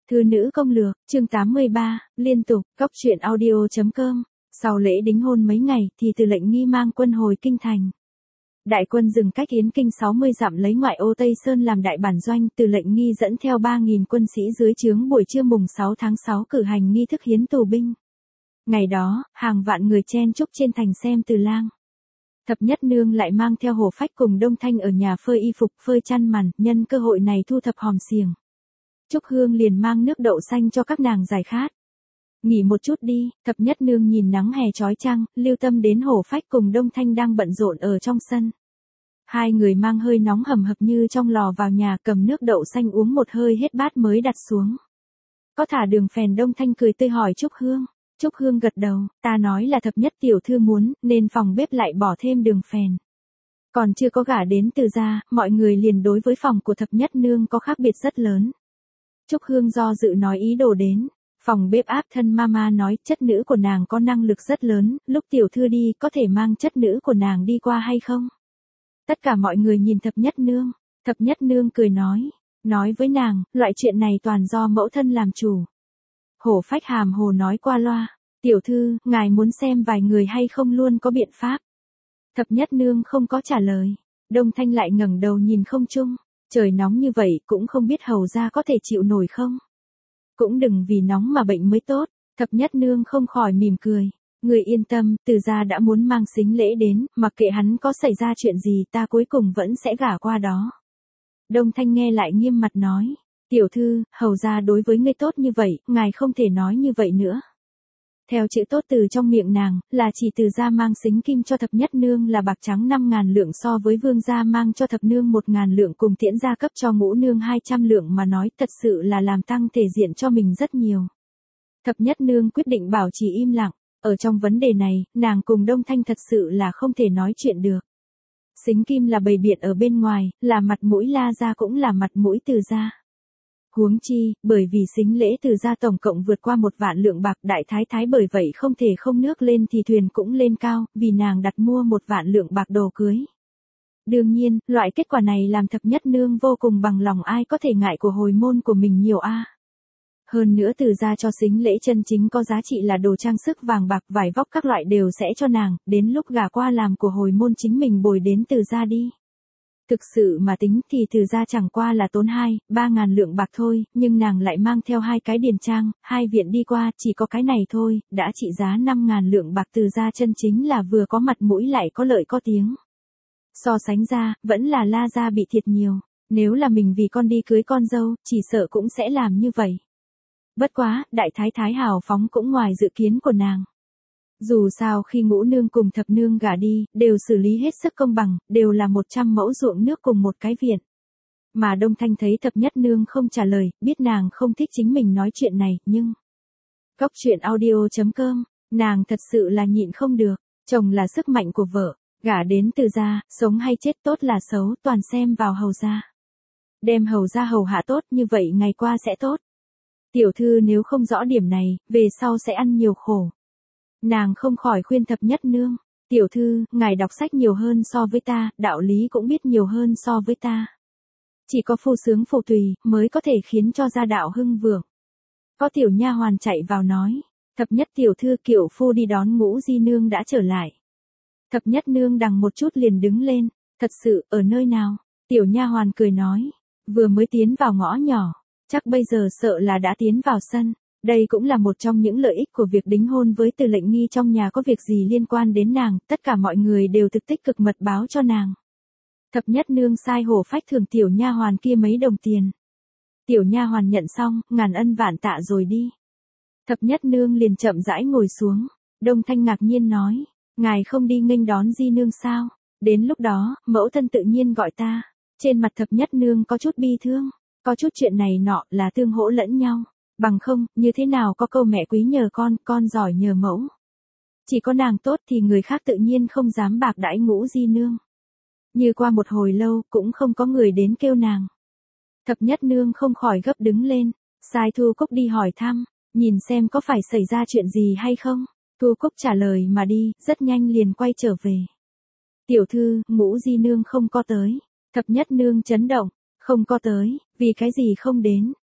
Thư nữ công lược, chương 83, liên tục, cóc truyện audio.com. Sau lễ đính hôn mấy ngày thì Từ Lệnh Nghi mang quân hồi kinh thành. Đại quân dừng cách Yến Kinh 60 dặm lấy ngoại ô Tây Sơn làm đại bản doanh. Từ Lệnh Nghi dẫn theo 3.000 quân sĩ dưới trướng buổi trưa mùng 6 tháng 6 cử hành nghi thức hiến tù binh. Ngày đó, hàng vạn người chen chúc trên thành xem từ lang. Thập Nhất Nương lại mang theo Hổ Phách cùng Đông Thanh ở nhà phơi y phục phơi chăn màn, nhân cơ hội này thu thập hòm xiềng. Trúc Hương liền mang nước đậu xanh cho các nàng giải khát. Nghỉ một chút đi, Thập Nhất Nương nhìn nắng hè chói chang, lưu tâm đến Hổ Phách cùng Đông Thanh đang bận rộn ở trong sân. Hai người mang hơi nóng hầm hập như trong lò vào nhà, cầm nước đậu xanh uống một hơi hết bát mới đặt xuống. Có thả đường phèn? Đông Thanh cười tươi hỏi Trúc Hương. Trúc Hương gật đầu, ta nói là Thập Nhất tiểu thư muốn, nên phòng bếp lại bỏ thêm đường phèn. Còn chưa có gả đến Từ gia, mọi người liền đối với phòng của Thập Nhất Nương có khác biệt rất lớn. Trúc Hương do dự nói ý đồ đến. Phòng bếp áp thân mama nói chất nữ của nàng có năng lực rất lớn, lúc tiểu thư đi có thể mang chất nữ của nàng đi qua hay không? Tất cả mọi người nhìn Thập Nhất Nương. Thập Nhất Nương cười nói với nàng, loại chuyện này toàn do mẫu thân làm chủ. Hổ Phách hàm hồ nói qua loa, tiểu thư, ngài muốn xem vài người hay không luôn có biện pháp. Thập Nhất Nương không có trả lời. Đông Thanh lại ngẩng đầu nhìn không trung. Trời nóng như vậy cũng không biết hầu gia có thể chịu nổi không? Cũng đừng vì nóng mà bệnh mới tốt. Thập Nhất Nương không khỏi mỉm cười. Người yên tâm, Từ gia đã muốn mang sính lễ đến, mặc kệ hắn có xảy ra chuyện gì ta cuối cùng vẫn sẽ gả qua đó. Đông Thanh nghe lại nghiêm mặt nói. Tiểu thư, hầu gia đối với ngươi tốt như vậy, ngài không thể nói như vậy nữa. Theo chữ tốt từ trong miệng nàng, là chỉ Từ gia mang sính kim cho Thập Nhất Nương là bạc trắng 5.000 lượng so với Vương gia mang cho Thập Nương 1.000 lượng cùng Tiễn gia cấp cho Ngũ Nương 200 lượng mà nói thật sự là làm tăng thể diện cho mình rất nhiều. Thập Nhất Nương quyết định bảo trì im lặng, ở trong vấn đề này, nàng cùng Đông Thanh thật sự là không thể nói chuyện được. Sính kim là bày biện ở bên ngoài, là mặt mũi La gia cũng là mặt mũi Từ gia. Huống chi, bởi vì sính lễ Từ gia tổng cộng vượt qua 1 vạn lượng bạc, đại thái thái bởi vậy không thể không nước lên thì thuyền cũng lên cao, vì nàng đặt mua 1 vạn lượng bạc đồ cưới. Đương nhiên, loại kết quả này làm Thập Nhất Nương vô cùng bằng lòng, ai có thể ngại của hồi môn của mình nhiều a. Hơn nữa Từ gia cho sính lễ chân chính có giá trị là đồ trang sức vàng bạc vải vóc các loại đều sẽ cho nàng, đến lúc gả qua làm của hồi môn chính mình bồi đến Từ gia đi. Thực sự mà tính thì Từ gia chẳng qua là tốn 2-3 ngàn lượng bạc thôi, nhưng nàng lại mang theo 2 cái điền trang, 2 viện đi qua, chỉ có cái này thôi, đã trị giá 5.000 lượng bạc. Từ gia chân chính là vừa có mặt mũi lại có lợi có tiếng. So sánh ra, vẫn là La gia bị thiệt nhiều, nếu là mình vì con đi cưới con dâu, chỉ sợ cũng sẽ làm như vậy. Bất quá, đại thái thái hào phóng cũng ngoài dự kiến của nàng. Dù sao khi Ngũ Nương cùng Thập Nương gả đi, đều xử lý hết sức công bằng, đều là 100 mẫu ruộng nước cùng một cái viện. Mà Đông Thanh thấy Thập Nhất Nương không trả lời, biết nàng không thích chính mình nói chuyện này, nhưng... Cóc truyện audio.com, nàng thật sự là nhịn không được, chồng là sức mạnh của vợ, gả đến Từ gia, sống hay chết tốt là xấu, toàn xem vào hầu gia. Đem hầu gia hầu hạ tốt như vậy ngày qua sẽ tốt. Tiểu thư nếu không rõ điểm này, về sau sẽ ăn nhiều khổ. Nàng không khỏi khuyên Thập Nhất Nương, tiểu thư, ngài đọc sách nhiều hơn so với ta, đạo lý cũng biết nhiều hơn so với ta. Chỉ có phu sướng phụ tùy, mới có thể khiến cho gia đạo hưng vượng. Có tiểu nha hoàn chạy vào nói, Thập Nhất tiểu thư, Kiệu phu đi đón Ngũ di nương đã trở lại. Thập Nhất Nương đằng một chút liền đứng lên, thật sự, ở nơi nào? Tiểu nha hoàn cười nói, vừa mới tiến vào ngõ nhỏ, chắc bây giờ sợ là đã tiến vào sân. Đây cũng là một trong những lợi ích của việc đính hôn với Từ Lệnh Nghi, trong nhà có việc gì liên quan đến nàng, tất cả mọi người đều thực tích cực mật báo cho nàng. Thập Nhất Nương sai Hổ Phách thưởng tiểu nha hoàn kia mấy đồng tiền. Tiểu nha hoàn nhận xong, ngàn ân vạn tạ rồi đi. Thập Nhất Nương liền chậm rãi ngồi xuống. Đông Thanh ngạc nhiên nói, ngài không đi nghênh đón di nương sao? Đến lúc đó, mẫu thân tự nhiên gọi ta. Trên mặt Thập Nhất Nương có chút bi thương, có chút chuyện này nọ là tương hỗ lẫn nhau. Bằng không, như thế nào có câu mẹ quý nhờ con giỏi nhờ mẫu. Chỉ có nàng tốt thì người khác tự nhiên không dám bạc đãi Ngũ di nương. Như qua một hồi lâu, cũng không có người đến kêu nàng. Thập Nhất Nương không khỏi gấp đứng lên, sai Thu Cúc đi hỏi thăm, nhìn xem có phải xảy ra chuyện gì hay không. Thu Cúc trả lời mà đi, rất nhanh liền quay trở về. Tiểu thư, Ngũ di nương không có tới. Thập Nhất Nương chấn động, không có tới, vì cái gì không đến?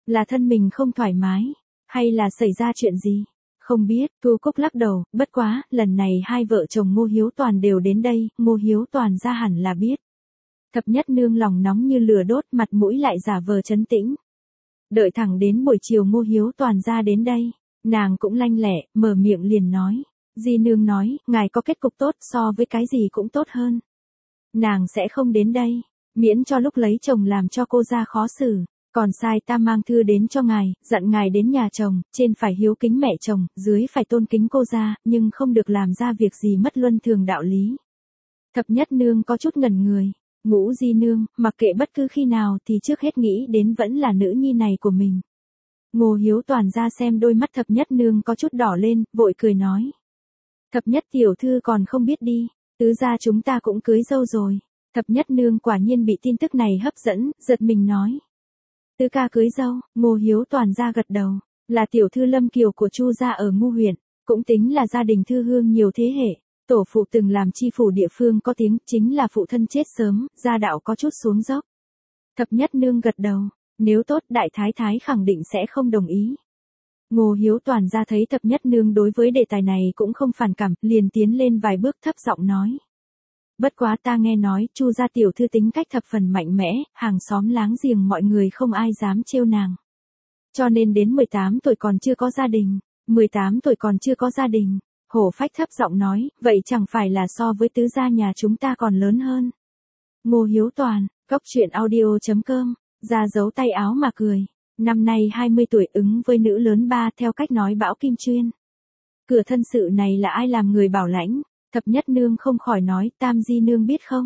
Là thân mình không thoải mái, hay là xảy ra chuyện gì? Không biết, Thu Cúc lắc đầu, bất quá, lần này hai vợ chồng Ngô Hiếu Toàn đều đến đây, Ngô Hiếu Toàn ra hẳn là biết. Thập nhất nương lòng nóng như lửa đốt, mặt mũi lại giả vờ trấn tĩnh. Đợi thẳng đến buổi chiều Ngô Hiếu Toàn ra đến đây, nàng cũng lanh lẹ, mở miệng liền nói. Di nương nói, ngài có kết cục tốt so với cái gì cũng tốt hơn. Nàng sẽ không đến đây, miễn cho lúc lấy chồng làm cho cô ra khó xử. Còn sai ta mang thư đến cho ngài, dặn ngài đến nhà chồng, trên phải hiếu kính mẹ chồng, dưới phải tôn kính cô ra, nhưng không được làm ra việc gì mất luân thường đạo lý. Thập nhất nương có chút ngẩn người. Ngũ Di nương, mặc kệ bất cứ khi nào thì trước hết nghĩ đến vẫn là nữ nhi này của mình. Ngô Hiếu Toàn ra xem đôi mắt thập nhất nương có chút đỏ lên, vội cười nói. Thập nhất tiểu thư còn không biết đi, tứ gia chúng ta cũng cưới dâu rồi. Thập nhất nương quả nhiên bị tin tức này hấp dẫn, giật mình nói. Tứ ca cưới dâu, Ngô Hiếu Toàn ra gật đầu, là tiểu thư Lâm Kiều của Chu gia ở Ngu huyện, cũng tính là gia đình thư hương nhiều thế hệ. Tổ phụ từng làm chi phủ địa phương có tiếng, chính là phụ thân chết sớm, gia đạo có chút xuống dốc. Thập nhất nương gật đầu, nếu tốt đại thái thái khẳng định sẽ không đồng ý. Ngô Hiếu Toàn ra thấy thập nhất nương đối với đề tài này cũng không phản cảm, liền tiến lên vài bước thấp giọng nói. Bất quá ta nghe nói, Chu gia tiểu thư tính cách thập phần mạnh mẽ, hàng xóm láng giềng mọi người không ai dám trêu nàng. Cho nên đến 18 tuổi còn chưa có gia đình, 18 tuổi còn chưa có gia đình. Hổ Phách thấp giọng nói, vậy chẳng phải là so với tứ gia nhà chúng ta còn lớn hơn. Ngô Hiếu Toàn, Cóc Truyện Audio.com, ra giấu tay áo mà cười. Năm nay 20 tuổi ứng với nữ lớn ba theo cách nói bão kim chuyên. Cửa thân sự này là ai làm người bảo lãnh? Thập nhất nương không khỏi nói, Tam Di nương biết không?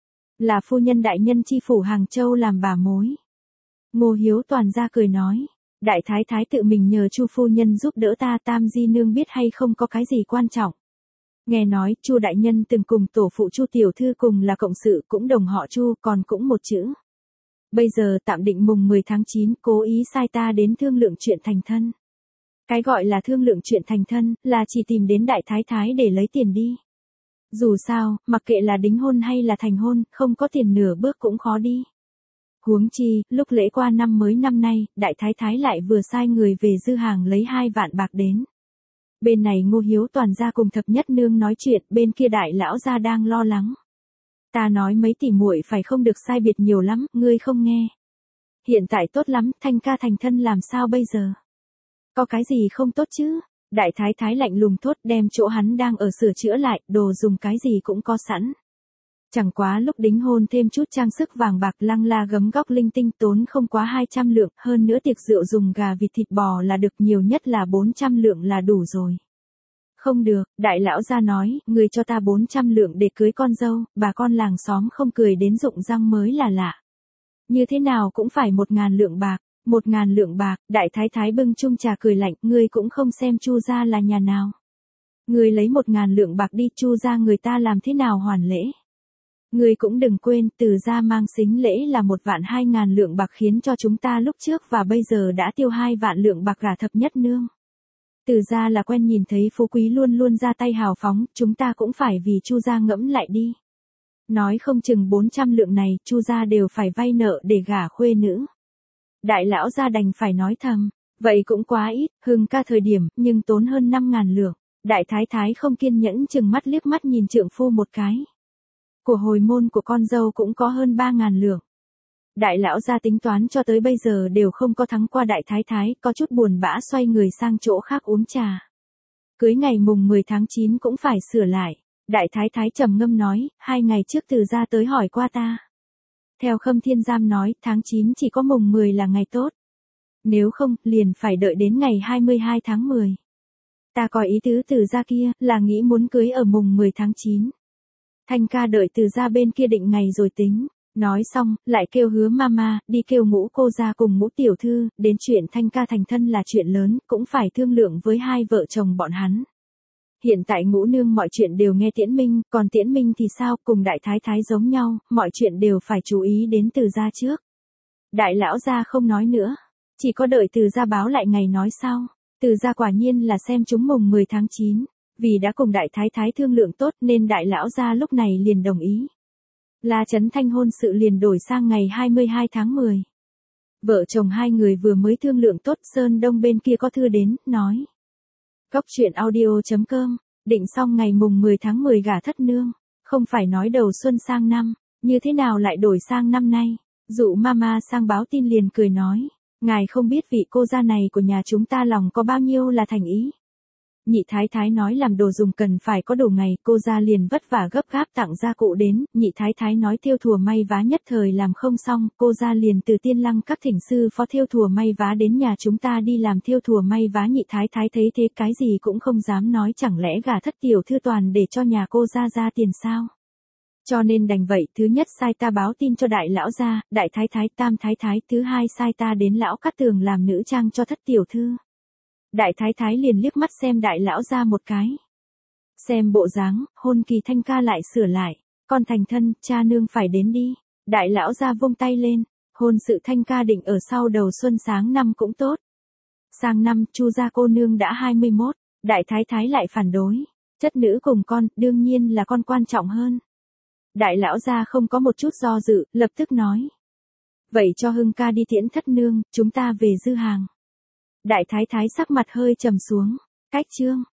Là phu nhân đại nhân chi phủ Hàng Châu làm bà mối. Ngô Hiếu Toàn ra cười nói. Đại thái thái tự mình nhờ Chu phu nhân giúp đỡ ta, Tam Di nương biết hay không có cái gì quan trọng. Nghe nói, Chu đại nhân từng cùng tổ phụ Chu tiểu thư cùng là cộng sự, cũng đồng họ Chu, còn cũng một chữ. Bây giờ tạm định mùng 10 tháng 9, cố ý sai ta đến thương lượng chuyện thành thân. Cái gọi là thương lượng chuyện thành thân, là chỉ tìm đến đại thái thái để lấy tiền đi. Dù sao, mặc kệ là đính hôn hay là thành hôn, không có tiền nửa bước cũng khó đi. Huống chi, lúc lễ qua năm mới năm nay, đại thái thái lại vừa sai người về dư hàng lấy 2 vạn bạc đến. Bên này Ngô Hiếu Toàn ra cùng thập nhất nương nói chuyện, bên kia đại lão gia đang lo lắng. Ta nói mấy tỷ muội phải không được sai biệt nhiều lắm, ngươi không nghe. Hiện tại tốt lắm, Thanh ca thành thân làm sao bây giờ? Có cái gì không tốt chứ? Đại thái thái lạnh lùng thốt, đem chỗ hắn đang ở sửa chữa lại, đồ dùng cái gì cũng có sẵn. Chẳng quá lúc đính hôn thêm chút trang sức vàng bạc lăng la gấm góc linh tinh, tốn không quá 200 lượng, hơn nữa tiệc rượu dùng gà vịt thịt bò là được, nhiều nhất là 400 lượng là đủ rồi. Không được, đại lão gia nói, người cho ta 400 lượng để cưới con dâu, bà con làng xóm không cười đến rụng răng mới là lạ. Như thế nào cũng phải 1.000 lượng bạc, 1.000 lượng bạc, đại thái thái bưng chung trà cười lạnh, ngươi cũng không xem Chu gia là nhà nào. Ngươi lấy 1.000 lượng bạc đi, Chu gia người ta làm thế nào hoàn lễ. Ngươi cũng đừng quên, Từ gia mang sính lễ là 1.200.000 lượng bạc, khiến cho chúng ta lúc trước và bây giờ đã tiêu 2 vạn lượng bạc gả thập nhất nương. Từ gia là quen nhìn thấy phú quý luôn luôn ra tay hào phóng, chúng ta cũng phải vì Chu gia ngẫm lại đi. Nói không chừng 400 lượng này, Chu gia đều phải vay nợ để gả khuê nữ. Đại lão gia đành phải nói thầm, vậy cũng quá ít, Hưng ca thời điểm, nhưng tốn hơn 5.000 lượng. Đại thái thái không kiên nhẫn chừng mắt liếc mắt nhìn trượng phu một cái. Của hồi môn của con dâu cũng có hơn 3.000 lượng. Đại lão gia tính toán cho tới bây giờ đều không có thắng qua đại thái thái, có chút buồn bã xoay người sang chỗ khác uống trà. Cưới ngày mùng 10 tháng 9 cũng phải sửa lại. Đại thái thái trầm ngâm nói, 2 ngày trước Từ gia tới hỏi qua ta. Theo Khâm Thiên Giám nói, tháng 9 chỉ có mùng 10 là ngày tốt. Nếu không, liền phải đợi đến ngày 22 tháng 10. Ta có ý tứ Từ gia kia, là nghĩ muốn cưới ở mùng 10 tháng 9. Thanh ca đợi Từ gia bên kia định ngày rồi tính. Nói xong, lại kêu Hứa mama, đi kêu Ngũ cô ra cùng Ngũ tiểu thư, đến chuyện Thanh ca thành thân là chuyện lớn, cũng phải thương lượng với hai vợ chồng bọn hắn. Hiện tại Ngũ nương mọi chuyện đều nghe Tiễn Minh, còn Tiễn Minh thì sao, cùng đại thái thái giống nhau, mọi chuyện đều phải chú ý đến Từ gia trước. Đại lão gia không nói nữa, chỉ có đợi Từ gia báo lại ngày nói sau. Từ gia quả nhiên là xem chúng mùng 10 tháng 9, vì đã cùng đại thái thái thương lượng tốt nên đại lão gia lúc này liền đồng ý. La Chấn Thanh hôn sự liền đổi sang ngày 22 tháng 10. Vợ chồng hai người vừa mới thương lượng tốt, Sơn Đông bên kia có thư đến, nói. Cóc truyện audio.com, định xong ngày mùng 10 tháng 10 gả thất nương, không phải nói đầu xuân sang năm, như thế nào lại đổi sang năm nay. Dụ mama sang báo tin liền cười nói, ngài không biết vị cô gia này của nhà chúng ta lòng có bao nhiêu là thành ý. Nhị thái thái nói làm đồ dùng cần phải có đủ ngày, cô gia liền vất vả gấp gáp tặng gia cụ đến, nhị thái thái nói thêu thùa may vá nhất thời làm không xong, cô gia liền từ Tiên Lăng các thỉnh sư phó thêu thùa may vá đến nhà chúng ta đi làm thêu thùa may vá. Nhị thái thái thấy thế cái gì cũng không dám nói, chẳng lẽ gả thất tiểu thư toàn để cho nhà cô gia ra tiền sao? Cho nên đành vậy, thứ nhất sai ta báo tin cho đại lão gia, đại thái thái, tam thái thái, thứ hai sai ta đến lão Cát Tường làm nữ trang cho thất tiểu thư. Đại thái thái liền liếc mắt xem đại lão gia một cái. Xem bộ dáng, hôn kỳ thanh ca lại sửa lại, con thành thân, cha nương phải đến đi. Đại lão gia vung tay lên, hôn sự thanh ca định ở sau đầu xuân sáng năm cũng tốt. Sang năm, Chu gia cô nương đã 21, đại thái thái lại phản đối. Chất nữ cùng con, đương nhiên là con quan trọng hơn. Đại lão gia không có một chút do dự, lập tức nói. Vậy cho Hưng ca đi tiễn thất nương, chúng ta về dư hàng. Đại thái thái sắc mặt hơi trầm xuống. Cách chương.